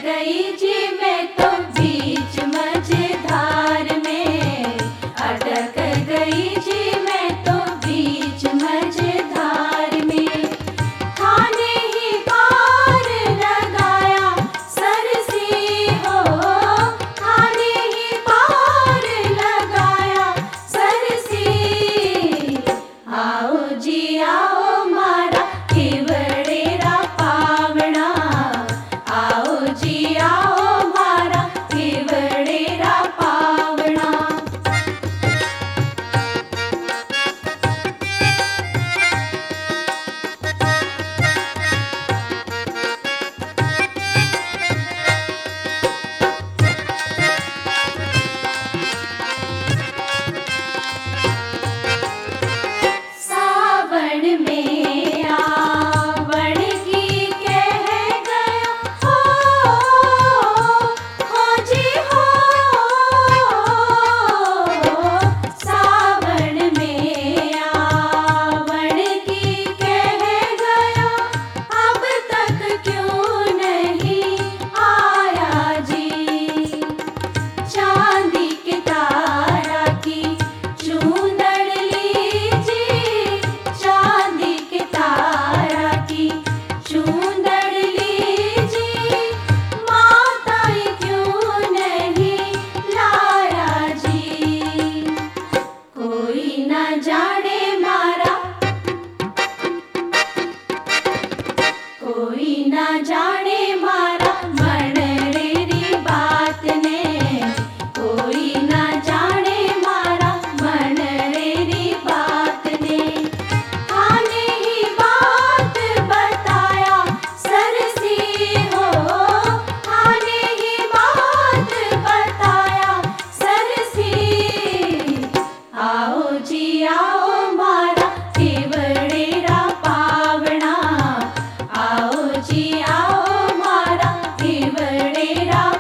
गई जी मैं तो बीच मझधार में, अटक गई जी मैं तो बीच मझधार में। थाने ही पार लगाया सरसी हो, थाने ही पार लगाया सरसी। आओ जी आओ मारा केवड़ेरा पावना, आओ जी आओ मारा केवड़ेरा पावना। सावन में आवण की कह गया हो जी हो। सावन में आवण की कह गया, अब तक क्यों नहीं आया जी। चांदी के तारा की चूंदड़ लीजिए, चांदी के तारा की चूंदड़ लीजिए, माताई क्यों नहीं लाया जी। कोई न जाने मारा, कोई न जाने मारा मनरेरी बात ने, कोई न जाने मारा मनरेरी बात ने। थाने ही बात बताया सरसी हो, थाने ही बात बताया सरसी। आओ जी आओ मारा केवड़ेरा पावना, आओ जी आओ मारा केवड़ेरा